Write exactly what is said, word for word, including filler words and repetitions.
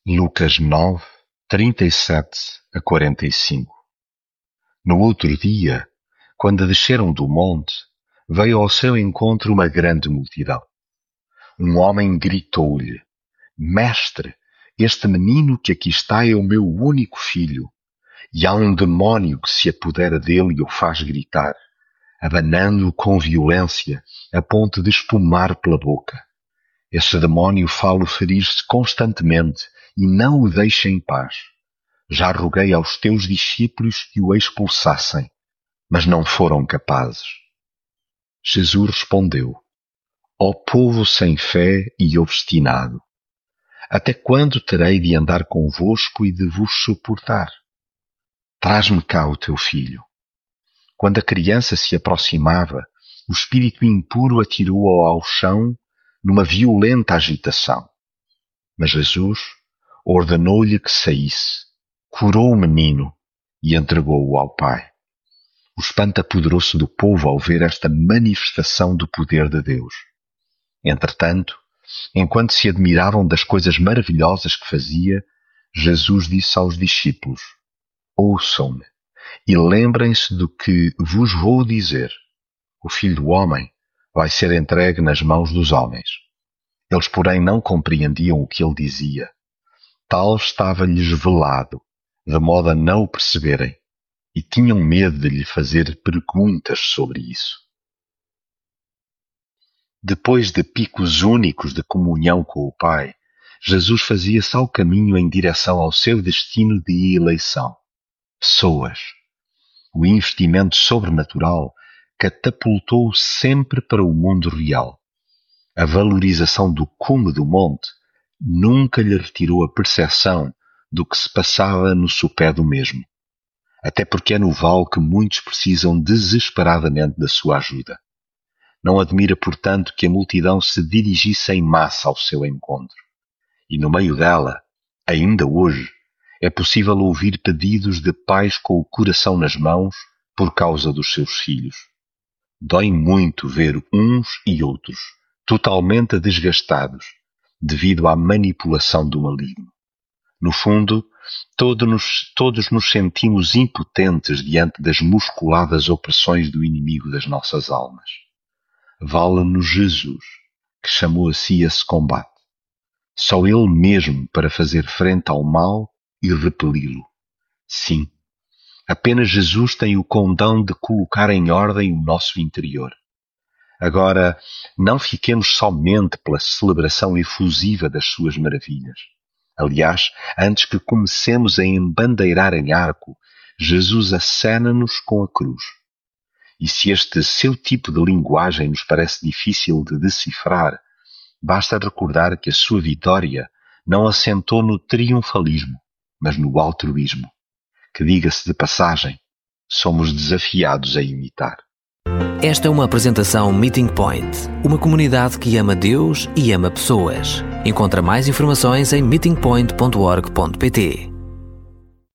Lucas nove, trinta e sete a quarenta e cinco. No outro dia, quando desceram do monte, veio ao seu encontro uma grande multidão. Um homem gritou-lhe: Mestre, este menino que aqui está é o meu único filho, e há um demónio que se apodera dele e o faz gritar, abanando-o com violência, a ponto de espumar pela boca. Esse demónio fala ferir-se constantemente e não o deixa em paz. Já roguei aos teus discípulos que o expulsassem, mas não foram capazes. Jesus respondeu: Ó povo sem fé e obstinado, até quando terei de andar convosco e de vos suportar? Traz-me cá o teu filho. Quando a criança se aproximava, o espírito impuro atirou-o ao chão numa violenta agitação. Mas Jesus ordenou-lhe que saísse, curou o menino e entregou-o ao pai. O espanto apoderou-se do povo ao ver esta manifestação do poder de Deus. Entretanto, enquanto se admiravam das coisas maravilhosas que fazia, Jesus disse aos discípulos: Ouçam-me e lembrem-se do que vos vou dizer. O Filho do Homem vai ser entregue nas mãos dos homens. Eles, porém, não compreendiam o que ele dizia. Tal estava-lhes velado, de modo a não o perceberem, e tinham medo de lhe fazer perguntas sobre isso. Depois de picos únicos de comunhão com o Pai, Jesus fazia-se ao caminho em direção ao seu destino de eleição. Pessoas. O investimento sobrenatural catapultou-o sempre para o mundo real. A valorização do cume do monte nunca lhe retirou a percepção do que se passava no sopé do mesmo. Até porque é no vale que muitos precisam desesperadamente da sua ajuda. Não admira, portanto, que a multidão se dirigisse em massa ao seu encontro. E no meio dela, ainda hoje, é possível ouvir pedidos de pais com o coração nas mãos por causa dos seus filhos. Dói muito ver uns e outros totalmente desgastados devido à manipulação do maligno. No fundo, todos nos, todos nos sentimos impotentes diante das musculadas opressões do inimigo das nossas almas. Vale-nos Jesus, que chamou a si esse combate. Só Ele mesmo para fazer frente ao mal e repeli-lo. Sim, apenas Jesus tem o condão de colocar em ordem o nosso interior. Agora, não fiquemos somente pela celebração efusiva das suas maravilhas. Aliás, antes que comecemos a embandeirar em arco, Jesus acena-nos com a cruz. E se este seu tipo de linguagem nos parece difícil de decifrar, basta recordar que a sua vitória não assentou no triunfalismo, mas no altruísmo, que, diga-se de passagem, somos desafiados a imitar. Esta é uma apresentação Meeting Point, uma comunidade que ama Deus e ama pessoas. Encontra mais informações em meeting point ponto org ponto pt.